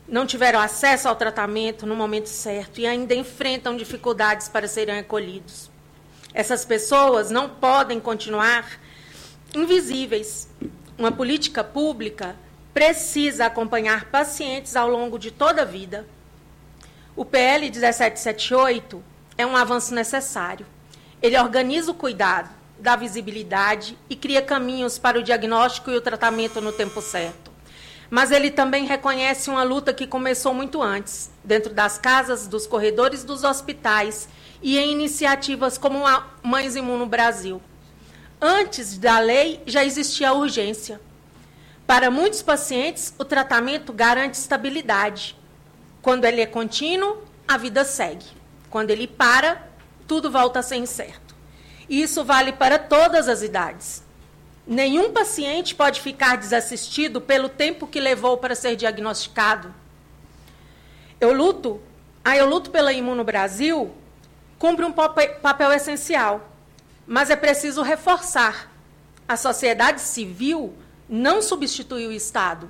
não tiveram acesso ao tratamento no momento certo e ainda enfrentam dificuldades para serem acolhidos. Essas pessoas não podem continuar invisíveis. Uma política pública precisa acompanhar pacientes ao longo de toda a vida. O PL 1778 é um avanço necessário. Ele organiza o cuidado, dá visibilidade e cria caminhos para o diagnóstico e o tratamento no tempo certo. Mas ele também reconhece uma luta que começou muito antes, dentro das casas, dos corredores dos hospitais e em iniciativas como a Mães Imuno Brasil. Antes da lei, já existia a urgência. Para muitos pacientes, o tratamento garante estabilidade. Quando ele é contínuo, a vida segue. Quando ele para, tudo volta a ser incerto. E isso vale para todas as idades. Nenhum paciente pode ficar desassistido pelo tempo que levou para ser diagnosticado. Eu luto pela Imuno Brasil, cumpre um papel essencial, mas é preciso reforçar. A sociedade civil não substitui o Estado.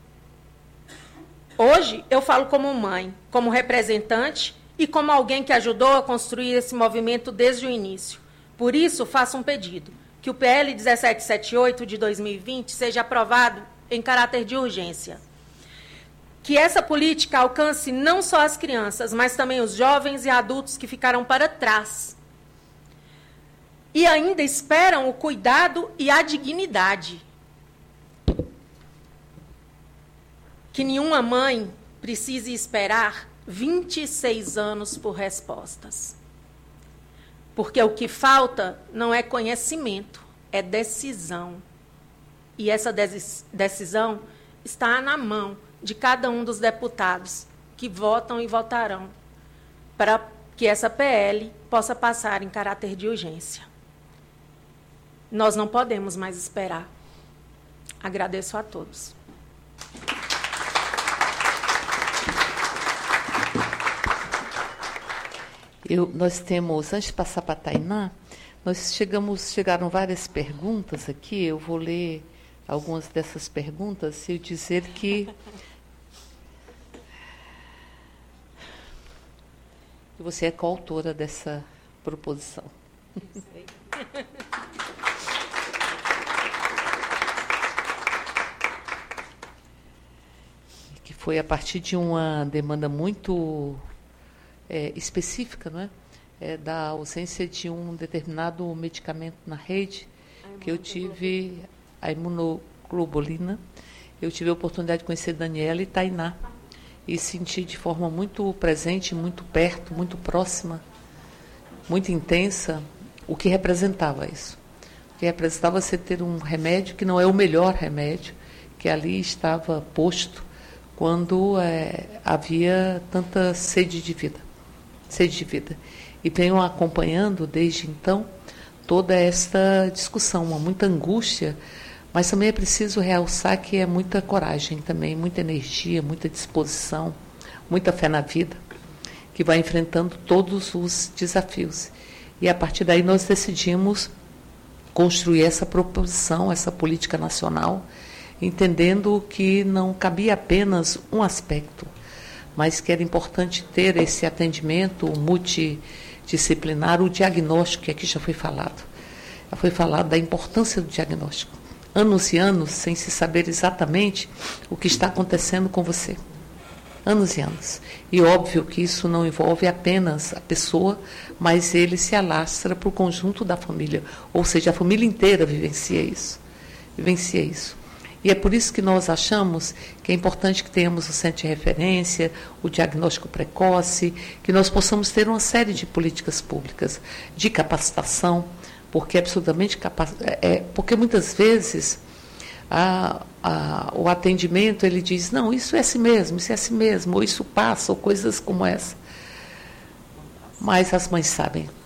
Hoje, eu falo como mãe, como representante e como alguém que ajudou a construir esse movimento desde o início. Por isso, faço um pedido, que o PL 1778 de 2020 seja aprovado em caráter de urgência. Que essa política alcance não só as crianças, mas também os jovens e adultos que ficaram para trás. E ainda esperam o cuidado e a dignidade. Que nenhuma mãe precise esperar 26 anos por respostas. Porque o que falta não é conhecimento, é decisão. E essa decisão está na mão de cada um dos deputados que votam e votarão para que essa PL possa passar em caráter de urgência. Nós não podemos mais esperar. Agradeço a todos. Nós temos, antes de passar para a Tainá, chegaram várias perguntas aqui, eu vou ler algumas dessas perguntas e dizer que você é coautora dessa proposição. Que foi a partir de uma demanda muito específica, não é? Da ausência de um determinado medicamento na rede, que eu tive, a imunoglobulina. Eu tive a oportunidade de conhecer Daniela e Tainá, e senti de forma muito presente, muito perto, muito próxima, muito intensa, o que representava isso. O que representava você ter um remédio que não é o melhor remédio, que ali estava posto quando havia tanta sede de vida. E venho acompanhando, desde então, toda esta discussão, muita angústia, mas também é preciso realçar que é muita coragem também, muita energia, muita disposição, muita fé na vida, que vai enfrentando todos os desafios. E, a partir daí, nós decidimos construir essa proposição, essa política nacional, entendendo que não cabia apenas um aspecto, mas que era importante ter esse atendimento multidisciplinar, o diagnóstico, que aqui já foi falado. Já foi falado da importância do diagnóstico. Anos e anos sem se saber exatamente o que está acontecendo com você. Anos e anos. E óbvio que isso não envolve apenas a pessoa, mas ele se alastra para o conjunto da família. Ou seja, a família inteira vivencia isso. E é por isso que nós achamos que é importante que tenhamos o centro de referência, o diagnóstico precoce, que nós possamos ter uma série de políticas públicas de capacitação, porque absolutamente porque muitas vezes o atendimento ele diz, não, isso é assim mesmo, ou isso passa, ou coisas como essa. Mas as mães sabem.